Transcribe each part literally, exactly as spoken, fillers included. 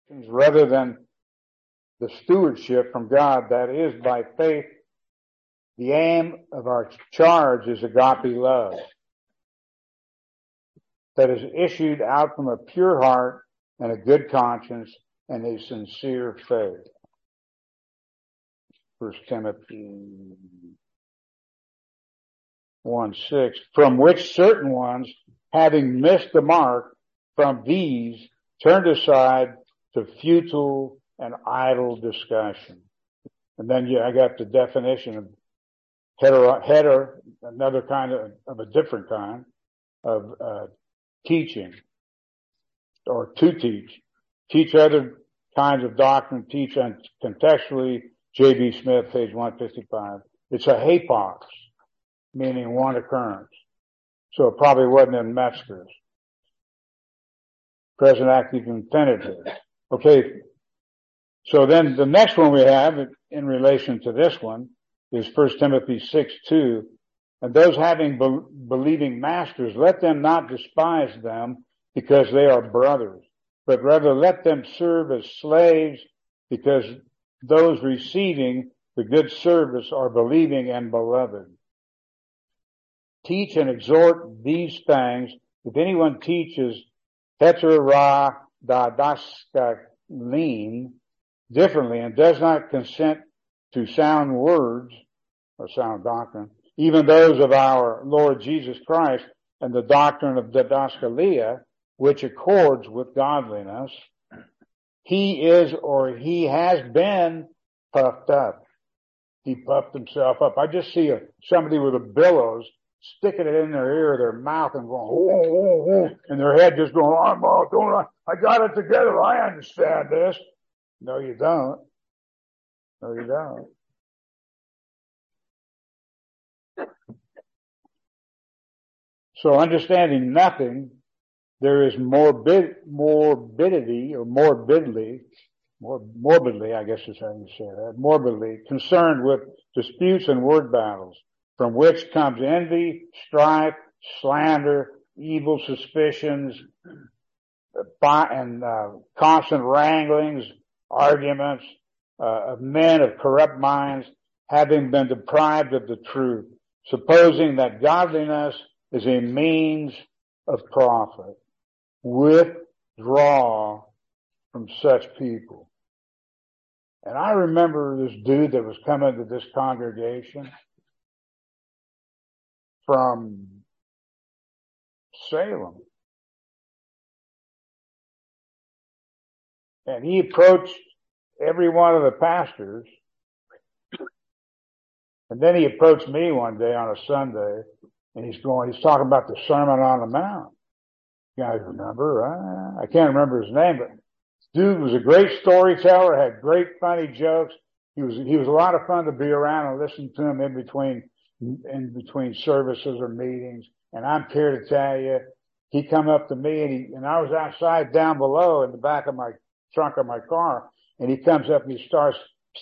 rather than the stewardship from God that is by faith. The aim of our charge is agape love that is issued out from a pure heart and a good conscience and a sincere faith. First Timothy one six, from which certain ones, having missed the mark, from these turned aside to futile and idle discussion. And then yeah, I got the definition of hetero, hetero another kind of, of a different kind of uh, teaching, or to teach. Teach other kinds of doctrine, teach contextually, J B Smith, page one fifty-five. It's a hapos, meaning one occurrence. So it probably wasn't in Metzger's. Present active infinitive. Okay. So then the next one we have in relation to this one is First Timothy six two. And those having be- believing masters, let them not despise them because they are brothers, but rather let them serve as slaves because those receiving the good service are believing and beloved. Teach and exhort these things. If anyone teaches heterodidaskalene differently and does not consent to sound words or sound doctrine, even those of our Lord Jesus Christ and the doctrine of didaskalia, which accords with godliness, he is or he has been puffed up. He puffed himself up. I just see a, somebody with a billows sticking it in their ear or their mouth and going, oh, oh, oh, and their head just going, I'm all going on. I got it together. I understand this. No, you don't. No, you don't. So understanding nothing, there is morbid, morbidity or morbidly, more, morbidly, I guess is how you say that, morbidly concerned with disputes and word battles, from which comes envy, strife, slander, evil suspicions, and uh, constant wranglings, arguments uh, of men of corrupt minds, having been deprived of the truth, supposing that godliness is a means of profit. Withdraw from such people. And I remember this dude that was coming to this congregation from Salem. And he approached every one of the pastors. And then he approached me one day on a Sunday. And he's going, he's talking about the Sermon on the Mount. You guys remember, right? I can't remember his name, but dude was a great storyteller, had great funny jokes. He was, he was a lot of fun to be around and listen to him in between, in between services or meetings. And I'm here to tell you, he come up to me and he, and I was outside down below in the back of my trunk of my car. And he comes up and he starts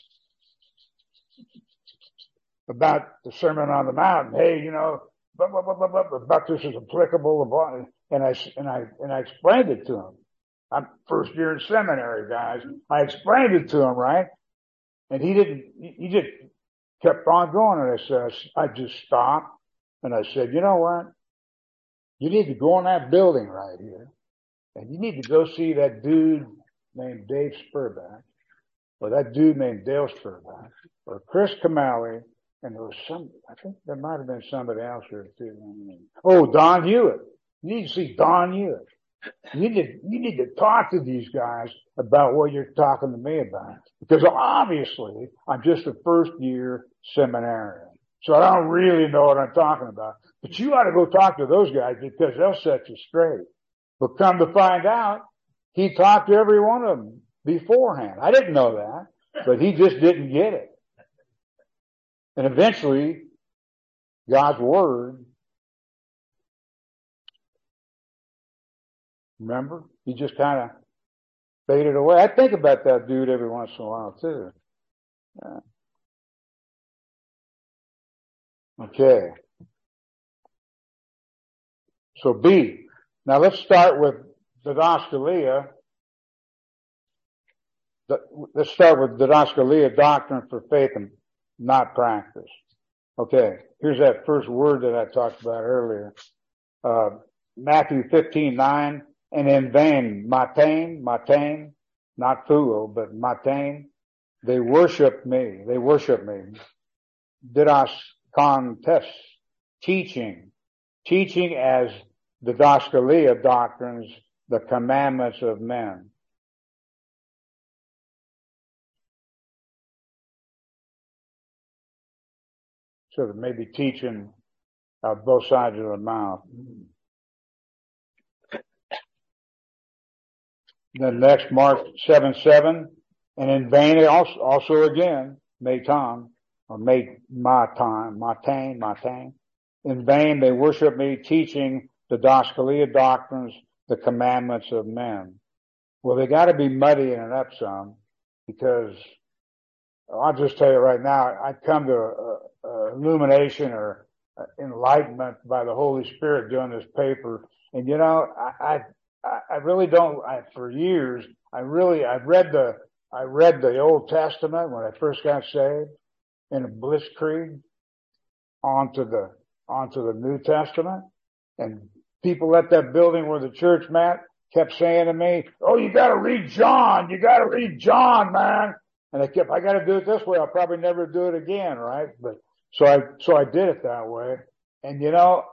about the Sermon on the Mount. And, hey, you know, But, but, but, but, but, but this is applicable, and I, and I, and I explained it to him. I'm first year in seminary, guys. I explained it to him, right? And he didn't, he just kept on going, and I said, I just stopped, and I said, you know what? You need to go in that building right here, and you need to go see that dude named Dave Spurback, or that dude named Dale Spurback, or Chris Kamali. And there was some, I think there might have been somebody else here too. Oh, Don Hewitt. You need to see Don Hewitt. You need to, you need to talk to these guys about what you're talking to me about. Because obviously, I'm just a first year seminarian. So I don't really know what I'm talking about. But you ought to go talk to those guys because they'll set you straight. But come to find out, he talked to every one of them beforehand. I didn't know that, but he just didn't get it. And eventually, God's Word, remember, he just kind of faded away. I think about that dude every once in a while, too. Yeah. Okay. So B. Now let's start with didaskalia. the, let's start with didaskalia, doctrine for faith and not practice. Okay, here's that first word that I talked about earlier. Uh, Matthew fifteen nine, and in vain, matain, matain, not fuo, but matain, they worship me, they worship me. Didas contest, teaching, teaching as didaskalia doctrines, the commandments of men. So that maybe teaching uh, both sides of the mouth. Then next, Mark seven seven, and in vain also, also again, matan, or matan, matan, matan. In vain they worship me, teaching the didaskalia doctrines, the commandments of men. Well, they got to be muddying it up some, because I'll just tell you right now, I come to a, a illumination or enlightenment by the Holy Spirit doing this paper, and you know, I, I, I really don't. I, for years, I really, I read the, I read the Old Testament when I first got saved in a blitzkrieg onto the, onto the New Testament, and people at that building where the church met kept saying to me, "Oh, you got to read John. You got to read John, man." And I kept, I got to do it this way. I'll probably never do it again, right? But so I, so I did it that way. And you know,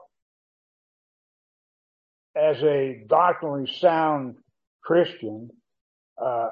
as a doctrinally sound Christian, uh,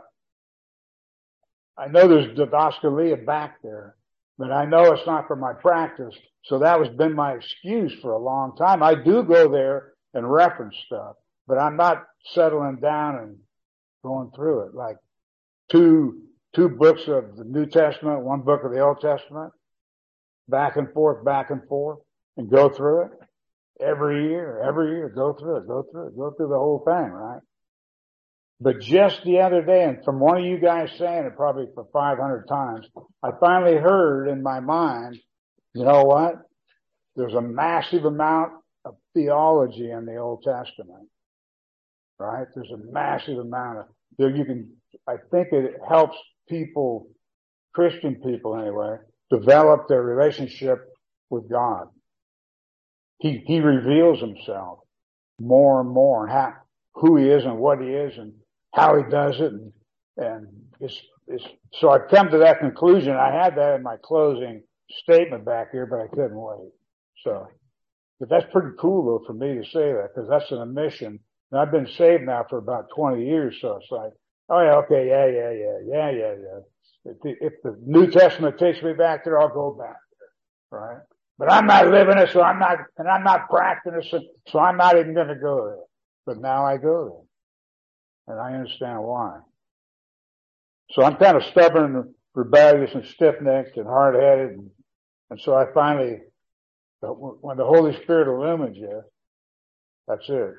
I know there's didaskalia back there, but I know it's not for my practice. So that has been my excuse for a long time. I do go there and reference stuff, but I'm not settling down and going through it like two, two books of the New Testament, one book of the Old Testament, back and forth, back and forth, and go through it every year, every year, go through it, go through it, go through the whole thing, right? But just the other day, and from one of you guys saying it probably for five hundred times, I finally heard in my mind, you know what? There's a massive amount of theology in the Old Testament, right? There's a massive amount of, there you can, I think it helps people, Christian people anyway, develop their relationship with God. He, he reveals himself more and more, and how, who he is and what he is and how he does it. And, and it's, it's, so I've come to that conclusion. I had that in my closing statement back here, but I couldn't wait. So, but that's pretty cool though for me to say that, because that's an admission. And I've been saved now for about twenty years. So it's like, oh yeah, okay, yeah, yeah, yeah, yeah, yeah, yeah. If the, if the New Testament takes me back there, I'll go back there, right? But I'm not living it, so I'm not, and I'm not practicing, so I'm not even going to go there. But now I go there, and I understand why. So I'm kind of stubborn, and rebellious, and stiff-necked, and hard-headed, and, and so I finally, when the Holy Spirit illumines you, that's it.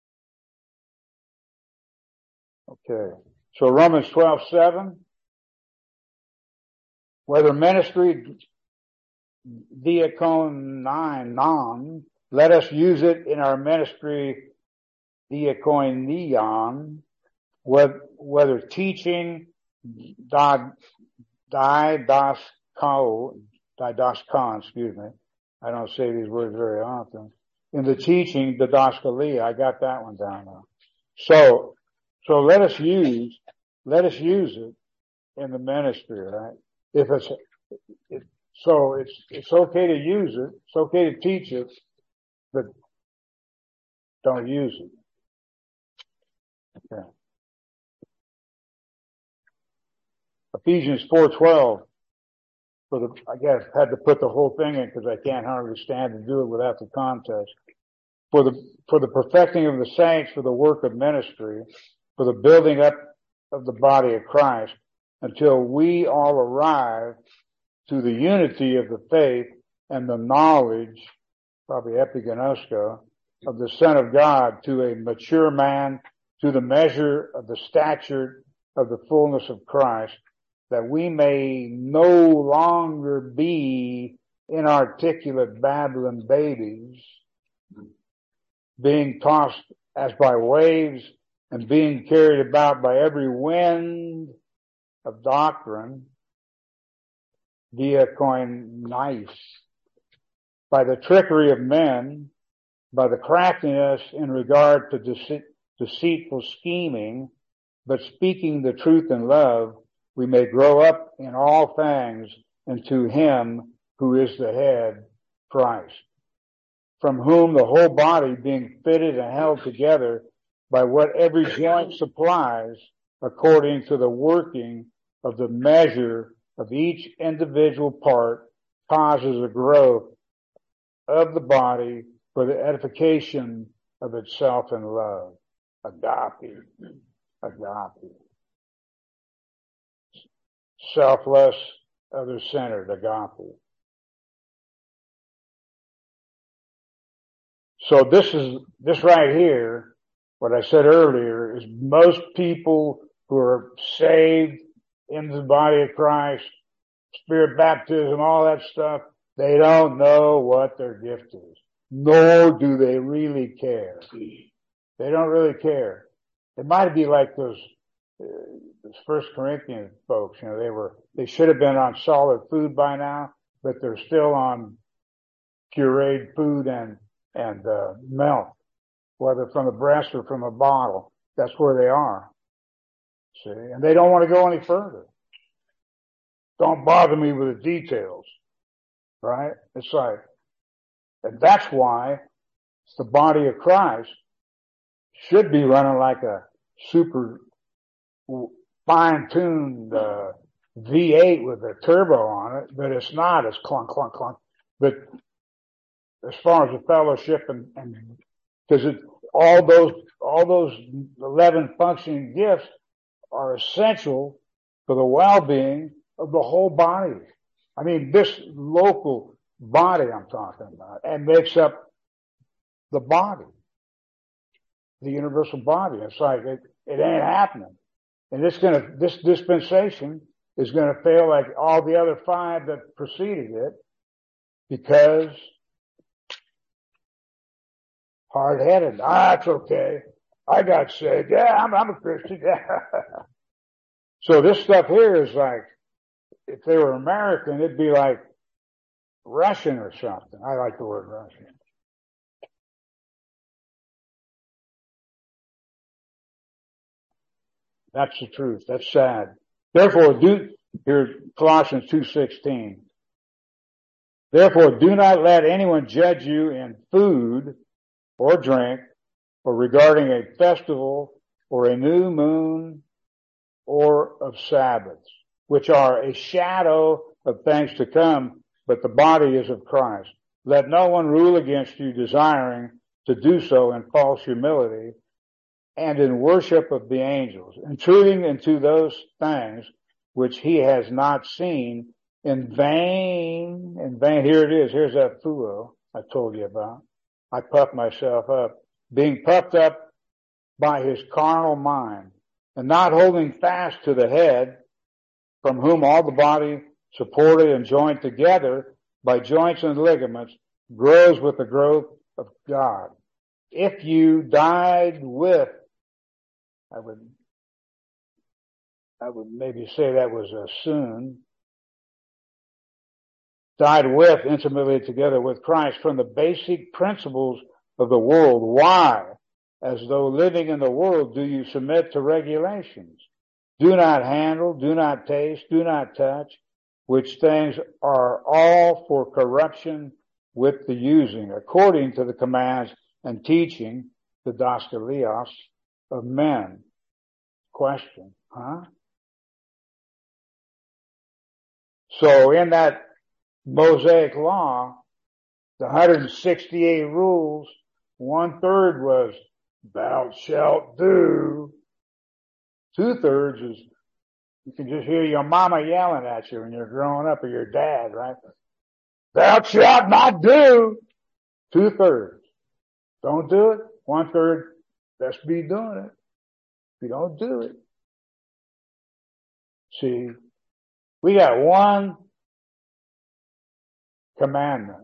Okay. So Romans twelve seven. Whether ministry diakonon, let us use it in our ministry diakonion, whether teaching, didasko, didaskon, excuse me. I don't say these words very often. In the teaching, didaskalia, I got that one down now. So, so let us use, let us use it in the ministry, right? If it's, it, so it's, it's okay to use it. It's okay to teach it, but don't use it. Okay. Ephesians four twelve. For the, I guess had to put the whole thing in because I can't hardly stand to do it without the context. For the, for the perfecting of the saints, for the work of ministry, for the building up of the body of Christ, until we all arrive to the unity of the faith and the knowledge, probably epigenosko, of the Son of God, to a mature man, to the measure of the stature of the fullness of Christ, that we may no longer be inarticulate babbling babies, being tossed as by waves and being carried about by every wind of doctrine, diakonis, by the trickery of men, by the craftiness in regard to deceit, deceitful scheming, but speaking the truth in love, we may grow up in all things into him who is the head, Christ, from whom the whole body, being fitted and held together by what every joint supplies, according to the working of the measure of each individual part, causes a growth of the body for the edification of itself in love. Agape. Agape. Selfless, other-centered, agape. So this is, this right here, what I said earlier, is most people who are saved into the body of Christ, spirit baptism, all that stuff, they don't know what their gift is. Nor do they really care. They don't really care. It might be like those, uh, those First Corinthians folks, you know, they were, they should have been on solid food by now, but they're still on pureed food and, and, uh, milk, whether from the breast or from a bottle. That's where they are. See? And they don't want to go any further. Don't bother me with the details. Right? It's like, and that's why it's the body of Christ should be running like a super fine-tuned uh, V eight with a turbo on it, but it's not. It's clunk, clunk, clunk. But as far as the fellowship and, and because it, all those, all those eleven functioning gifts are essential for the well-being of the whole body. I mean, this local body I'm talking about, and makes up the body, the universal body. It's like, it, it ain't happening. And it's gonna, this dispensation is gonna fail like all the other five that preceded it, because hard-headed. Ah, that's okay. I got saved. Yeah, I'm, I'm a Christian. Yeah. So this stuff here is like, if they were American, it'd be like Russian or something. I like the word Russian. That's the truth. That's sad. Therefore, do, here's Colossians two sixteen. Therefore, do not let anyone judge you in food or drink, or regarding a festival or a new moon or of Sabbaths, which are a shadow of things to come, but the body is of Christ. Let no one rule against you, desiring to do so in false humility and in worship of the angels, intruding into those things which he has not seen, in vain, in vain. Here it is. Here's that fuo I told you about. I puffed myself up, being puffed up by his carnal mind, and not holding fast to the head, from whom all the body, supported and joined together by joints and ligaments, grows with the growth of God. If you died with, I would, I would maybe say that was a soon, died with, intimately together with Christ, from the basic principles of the world. Why? As though living in the world, do you submit to regulations? Do not handle, do not taste, do not touch, which things are all for corruption with the using, according to the commands and teaching, the daskalios of men. Question, huh? So in that Mosaic law, the one hundred sixty-eight rules, one third was thou shalt do. Two thirds is, you can just hear your mama yelling at you when you're growing up, or your dad, right? Thou shalt not do. Two thirds. Don't do it. One third, best be doing it. If you don't do it. See, we got one commandment.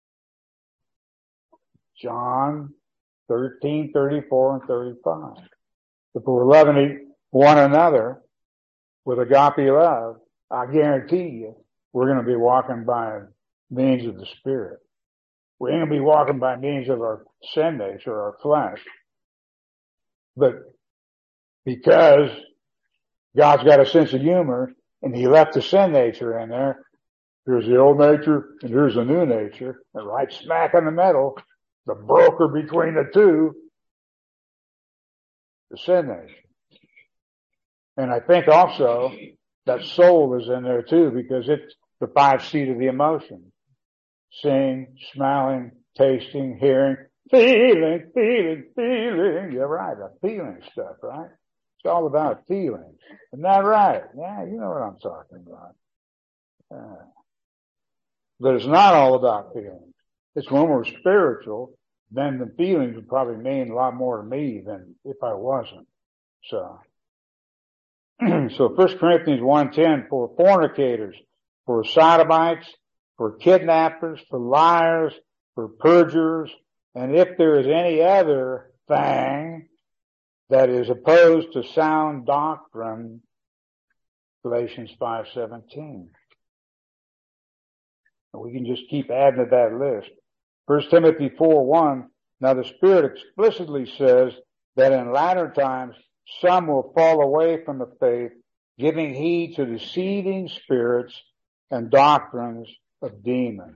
John thirteen, thirty-four, and thirty-five. If we're loving one another, with agape love, I guarantee you, we're going to be walking by means of the Spirit. We ain't going to be walking by means of our sin nature or our flesh. But because God's got a sense of humor and he left the sin nature in there, here's the old nature and here's the new nature, and right smack in the middle, the broker between the two, the sin nature. And I think also that soul is in there too, because it's the five seat of the emotions. Seeing, smelling, tasting, hearing, feeling, feeling, feeling. You're right, the feeling stuff, right? It's all about feelings. Isn't that right? Yeah, you know what I'm talking about. Uh, but it's not all about feelings. It's when we're spiritual, then the feelings would probably mean a lot more to me than if I wasn't. So, so First Corinthians one ten, for fornicators, for sodomites, for kidnappers, for liars, for perjurers, and if there is any other thing that is opposed to sound doctrine, Galatians five seventeen. We can just keep adding to that list. First Timothy four one, now the Spirit explicitly says that in latter times some will fall away from the faith, giving heed to deceiving spirits and doctrines of demons.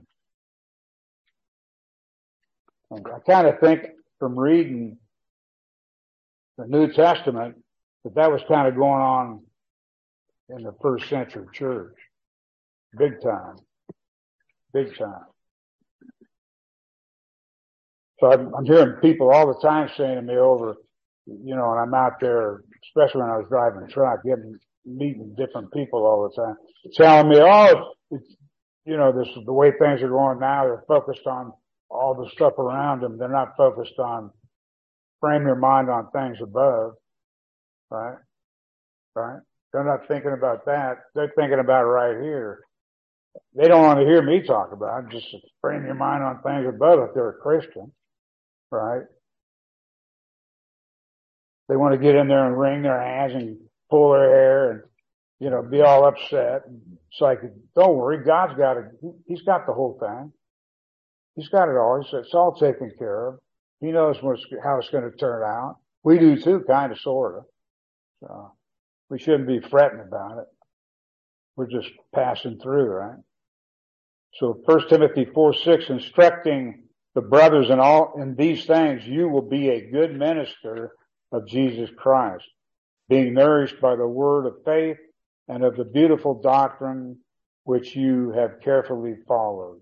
And I kind of think from reading the New Testament that that was kind of going on in the first century church. Big time. Big time. So I'm, I'm hearing people all the time saying to me over, you know, and I'm out there, especially when I was driving a truck, getting, meeting different people all the time, telling me, oh, it's, you know, this is the way things are going now. They're focused on all the stuff around them. They're not focused on frame your mind on things above. Right? Right? They're not thinking about that. They're thinking about it right here. They don't want to hear me talk about it. Just frame your mind on things above if they're a Christian. Right? They want to get in there and wring their hands and pull their hair and, you know, be all upset. It's like, don't worry, God's got it. He's got the whole thing. He's got it all. It's all taken care of. He knows what's, how it's going to turn out. We do too, kind of, sort of. So we shouldn't be fretting about it. We're just passing through, right? So First Timothy four six, instructing the brothers in all, in these things, you will be a good minister of Jesus Christ, being nourished by the word of faith and of the beautiful doctrine which you have carefully followed.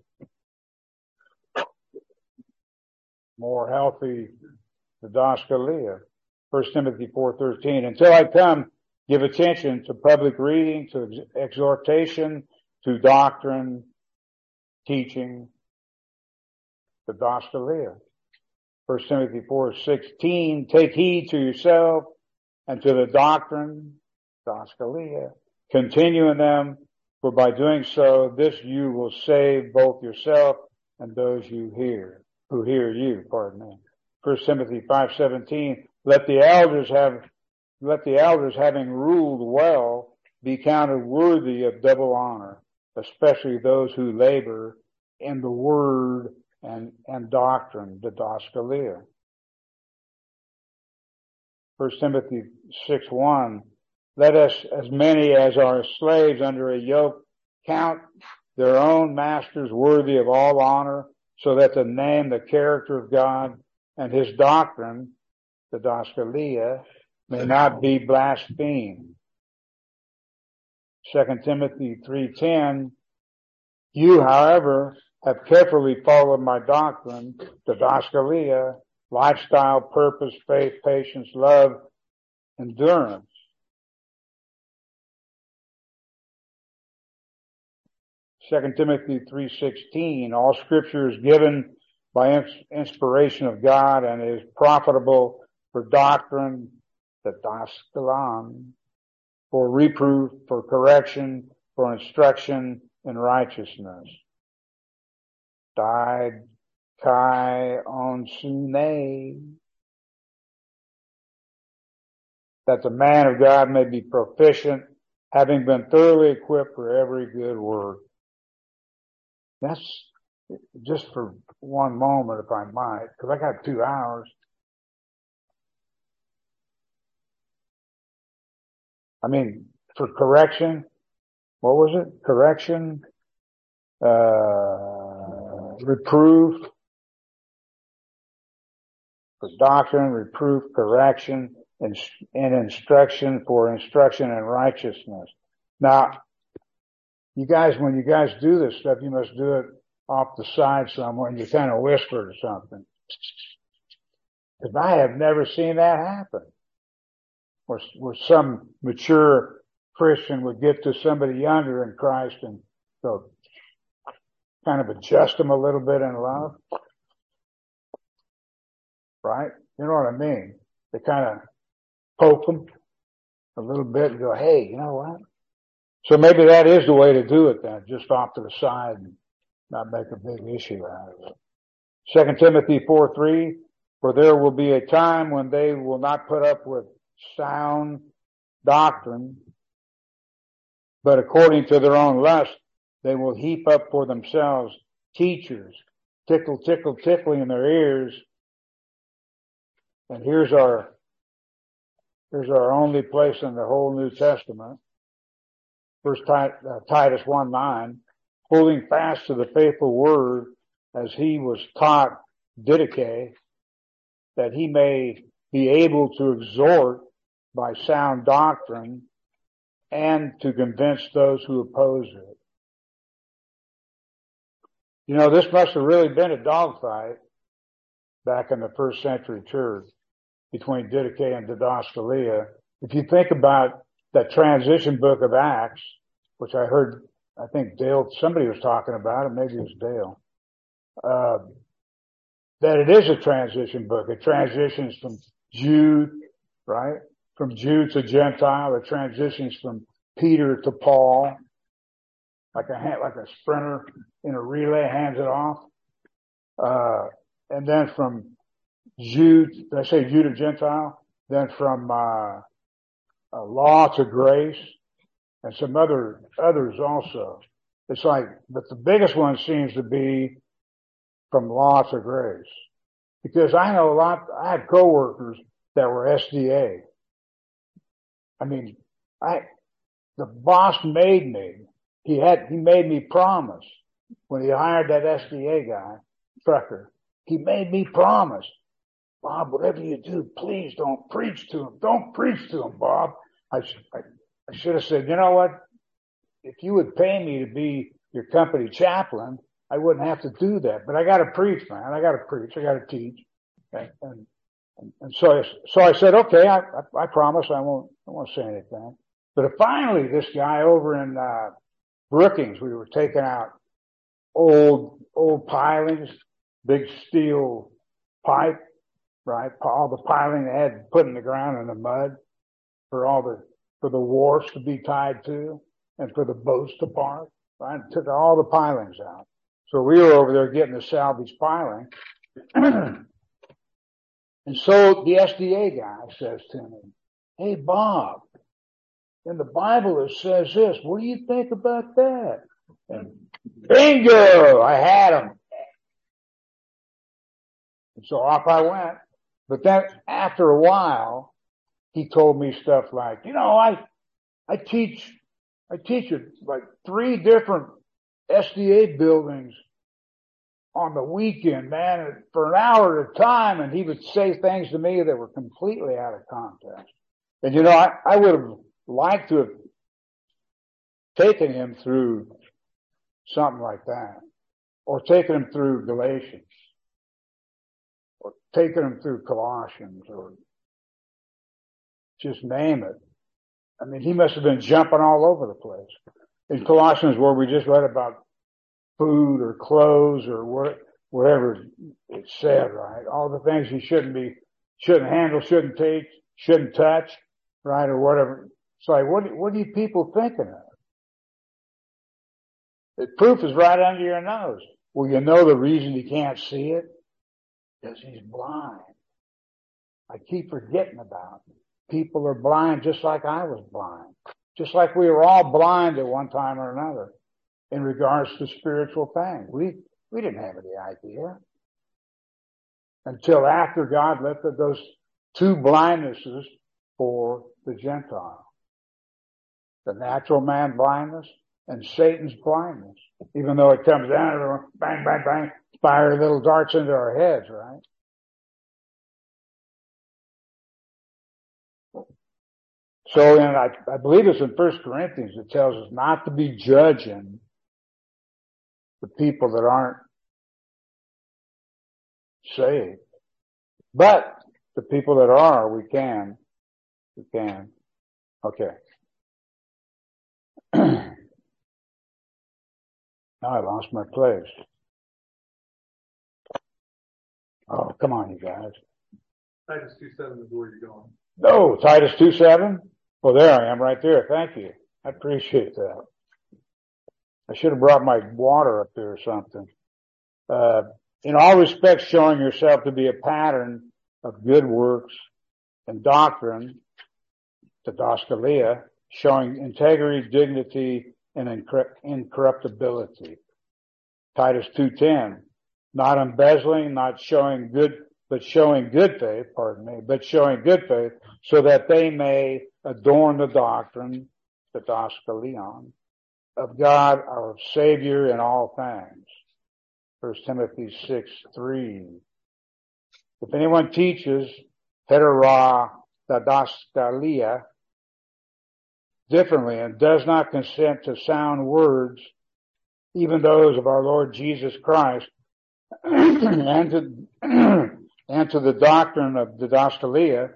More healthy didaskalia. First Timothy four thirteen. Until I come, give attention to public reading, to ex- exhortation, to doctrine, teaching, didaskalia. First Timothy four sixteen. Take heed to yourself and to the doctrine, didaskalia. Continue in them, for by doing so, this you will save both yourself and those you hear. Who hear you, pardon me. First Timothy five seventeen, let the elders have, let the elders having ruled well be counted worthy of double honor, especially those who labor in the word and, and doctrine, didaskalia. First Timothy six one, let us, as many as are slaves under a yoke, count their own masters worthy of all honor, so that the name, the character of God, and his doctrine, the didaskalia, may not be blasphemed. Second Timothy three ten, you, however, have carefully followed my doctrine, the didaskalia, lifestyle, purpose, faith, patience, love, endurance. Second Timothy three sixteen, all scripture is given by inspiration of God and is profitable for doctrine, the didaskalan, for reproof, for correction, for instruction in righteousness. Died kai onsune, that the man of God may be proficient having been thoroughly equipped for every good work. That's just for one moment, if I might, because I got two hours. I mean, for correction, what was it? Correction, uh, reproof, for doctrine, reproof, correction, and, and instruction for instruction in righteousness. Now, you guys, when you guys do this stuff, you must do it off the side somewhere and you kind of whisper or something. Because I have never seen that happen. Where, where some mature Christian would get to somebody younger in Christ and go kind of adjust them a little bit in love. Right? You know what I mean? They kind of poke them a little bit and go, hey, you know what? So maybe that is the way to do it then, just off to the side and not make a big issue out of it. Second Timothy four three, for there will be a time when they will not put up with sound doctrine, but according to their own lust, they will heap up for themselves teachers, tickle, tickle, tickling in their ears. And here's our, here's our only place in the whole New Testament. First Titus one nine, holding fast to the faithful word as he was taught Didache, that he may be able to exhort by sound doctrine and to convince those who oppose it. You know, this must have really been a dogfight back in the first century church between Didache and Didascalia. If you think about that transition book of Acts, which I heard, I think Dale, somebody was talking about it, maybe it was Dale, uh, that it is a transition book. It transitions from Jew, right? From Jew to Gentile. It transitions from Peter to Paul, like a, like a sprinter in a relay hands it off. Uh, and then from Jew, did I say Jew to Gentile? Then from, uh, uh, law to grace, and some other, others also. It's like, but the biggest one seems to be from law to grace. Because I know a lot, I had coworkers that were S D A. I mean, I, the boss made me, he had, he made me promise when he hired that S D A guy, trucker, he made me promise, Bob, whatever you do, please don't preach to him. Don't preach to him, Bob. I, I, I should have said, you know what? If you would pay me to be your company chaplain, I wouldn't have to do that. But I got to preach, man. I got to preach. I got to teach. And, and, and so, I, so I said, okay, I, I, I promise I won't, I won't say anything. But finally, this guy over in, uh, Brookings, we were taking out old, old pilings, big steel pipe, right? All the piling they had put in the ground in the mud for all the, for the wharfs to be tied to and for the boats to park, right? Took all the pilings out. So we were over there getting the salvage piling. And so the S D A guy says to me, hey, Bob, in the Bible it says this. What do you think about that? And bingo, I had him. And so off I went. But then after a while, he told me stuff like, you know, I, I teach, I teach at like three different S D A buildings on the weekend, man, for an hour at a time. And he would say things to me that were completely out of context. And you know, I, I would have liked to have taken him through something like that, or taken him through Galatians, or taken him through Colossians, or just name it. I mean, he must have been jumping all over the place. In Colossians, where we just read about food or clothes or what, whatever it said, right? All the things you shouldn't be, shouldn't handle, shouldn't take, shouldn't touch, right? Or whatever. It's like, what, what are you people thinking of? The proof is right under your nose. Well, you know the reason you can't see it? Because he's blind. I keep forgetting about it. People are blind just like I was blind. Just like we were all blind at one time or another in regards to spiritual things. We, we didn't have any idea until after God lifted those two blindnesses for the Gentile. The natural man blindness and Satan's blindness. Even though it comes down, everyone, bang, bang, bang, fire little darts into our heads, right? So, and I, I believe it's in First Corinthians, it tells us not to be judging the people that aren't saved. But the people that are, we can. We can. Okay. Now I lost my place. Oh, come on, you guys. Titus two seven is where you're going. No, Titus two seven? Well, there I am right there. Thank you. I appreciate that. I should have brought my water up there or something. Uh, in all respects, showing yourself to be a pattern of good works and doctrine, the Daskalia, showing integrity, dignity, and incorruptibility. Titus two ten, not embezzling, not showing good, but showing good faith, pardon me, but showing good faith, so that they may adorn the doctrine, the Daskalion, of God our Savior in all things. First Timothy six three. If anyone teaches hetera dadaskalia differently and does not consent to sound words, even those of our Lord Jesus Christ, and to and to the doctrine of didaskalia,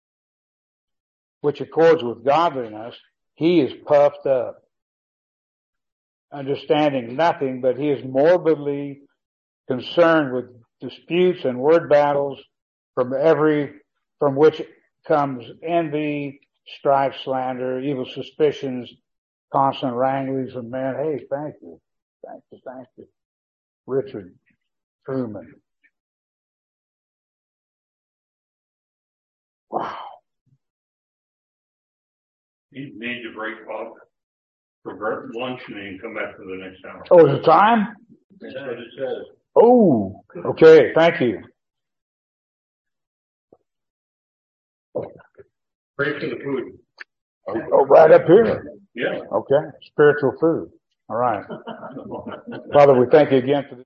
which accords with godliness, he is puffed up, understanding nothing, but he is morbidly concerned with disputes and word battles, from every from which comes envy, strife, slander, evil suspicions, constant wranglings of men. Hey, thank you, thank you, thank you, Richard Truman. Wow. You need to break off for lunch and then come back for the next hour. Oh, is it time? That's what it says. Oh, okay. Thank you. Pray for the food. Oh, right up here. Yeah. Okay. Spiritual food. All right. Father, we thank you again for this.